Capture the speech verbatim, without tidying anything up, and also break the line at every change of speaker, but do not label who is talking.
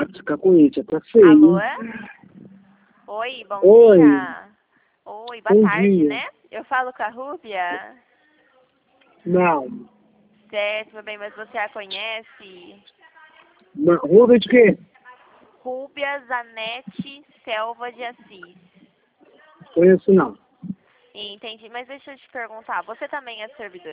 de capoeira, tá feio.
Alô?
Hein?
Oi, bom
Oi.
dia. Oi, boa
Bom
tarde,
dia.
né? Eu falo com a Rúbia?
Não.
Certo, meu bem, mas você a conhece?
Não. Rúbia de quê?
Rúbia Zanetti Selva de Assis.
Conheço não.
Entendi, mas deixa eu te perguntar, você também é servidor